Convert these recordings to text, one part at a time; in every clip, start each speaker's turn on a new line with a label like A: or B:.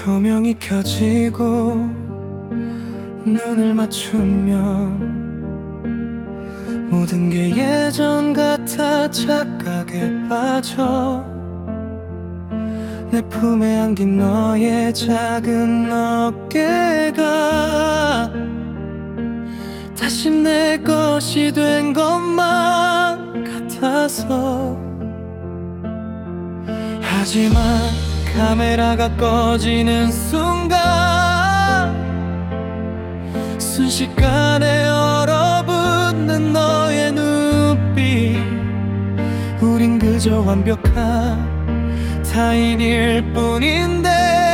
A: 조명이 켜지고 눈을 맞추면 모든 게 예전 같아 착각에 빠져 내 품에 안긴 너의 작은 어깨가 다시 내 것이 된 것만 같아서 하지만 카메라가 꺼지는 순간 순식간에 얼어붙는 너의 눈빛 우린 그저 완벽한 타인일 뿐인데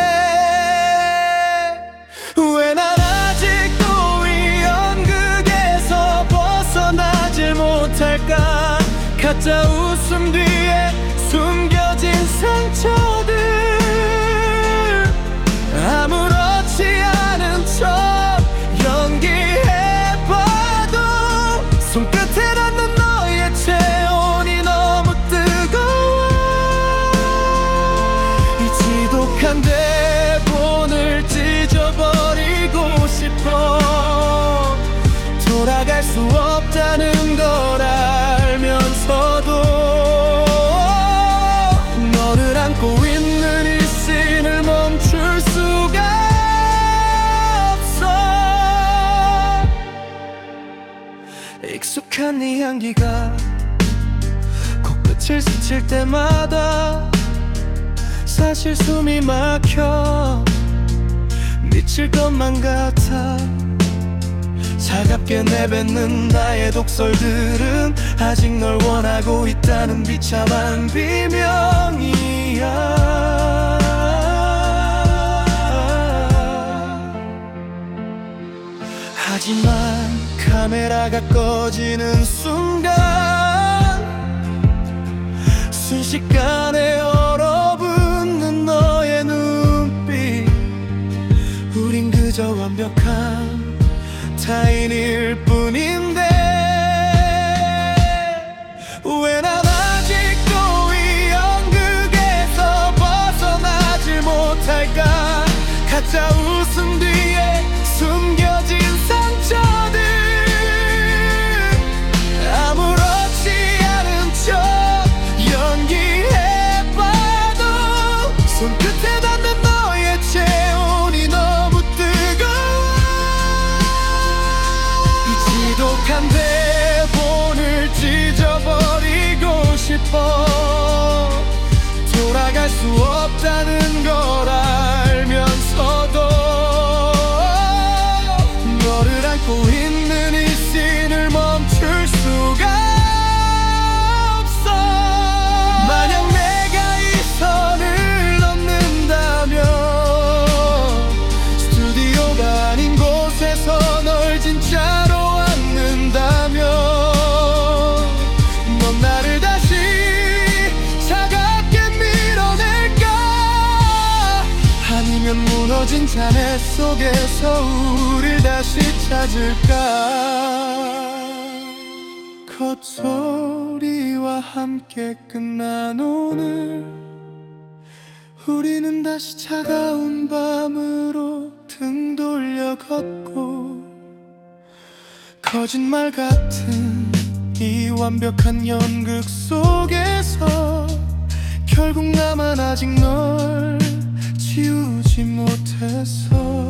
A: 왜 난 아직도 이 연극에서 벗어나질 못할까 가짜 웃음 뒤에 숨겨진 상처들 아무렇지 않은 척 연기해봐도 손끝에 닿는 너의 체온이 너무 뜨거워 이 지독한 대본을 찢어버리고 싶어 돌아갈 수 없다는 걸 알면서도 너를 안고 있는 이 씬을 멈출 수가 없어 익숙한 네 향기가 코끝을 스칠 때마다 사실 숨이 막혀 미칠 것만 같아 차갑게 내뱉는 나의 독설들은 아직 널 원하고 있다는 비참한 비명이야 하지만 카메라가 꺼지는 순간 순식간에 얼어붙는 너의 눈빛 우린 그저 완벽한 타인일 뿐인데 왜 난 아직도 이 연극에서 벗어나질 못할까 가짜 웃음 뒤에 숨겨진 상처들 아무렇지 않은 척 연기해봐도 손끝에 닿는 너의 체온이 너무 뜨거워 이 지독한 대본을 찢어버리고 싶어 돌아갈 수 없다는 걸 알면서도 너를 안고 있는 이 씬을 멈출 수가 없어 만약 내가 이 선을 넘는다면 스튜디오가 아닌 곳에서 널 진짜로 안는다면 넌 나를 다시 차갑게 밀어낼까 아니면 무너진 잔해 속에서 우릴 다시 찾을까 겉소리와 함께 끝난 오늘 우리는 다시 차가운 밤으로 등 돌려 걷고 거짓말 같은 이 완벽한 연극 속에서 결국 나만 아직 널 지우지 못했어